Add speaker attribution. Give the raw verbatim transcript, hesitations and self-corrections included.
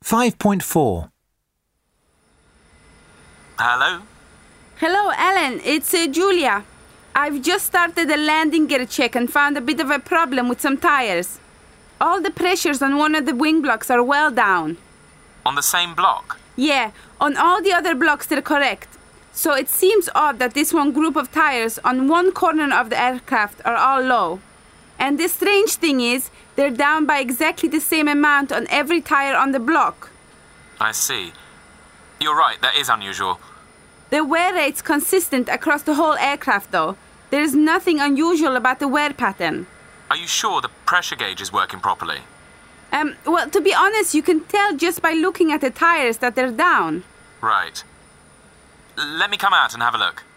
Speaker 1: five point four.
Speaker 2: Hello?
Speaker 3: Hello, Ellen. It's uh, Julia. I've just started a landing gear check and found a bit of a problem with some tires. All the pressures on one of the wing blocks are well down.
Speaker 2: On the same block?
Speaker 3: Yeah, on all the other blocks they're correct. So it seems odd that this one group of tires on one corner of the aircraft are all low. And the strange thing is, they're down by exactly the same amount on every tire on the block.
Speaker 2: I see. You're right, that is unusual.
Speaker 3: The wear rate's consistent across the whole aircraft though. There's nothing unusual about the wear pattern.
Speaker 2: Are you sure the pressure gauge is working properly?
Speaker 3: Um, well, to be honest, you can tell just by looking at the tires that they're down.
Speaker 2: Right. Let me come out and have a look.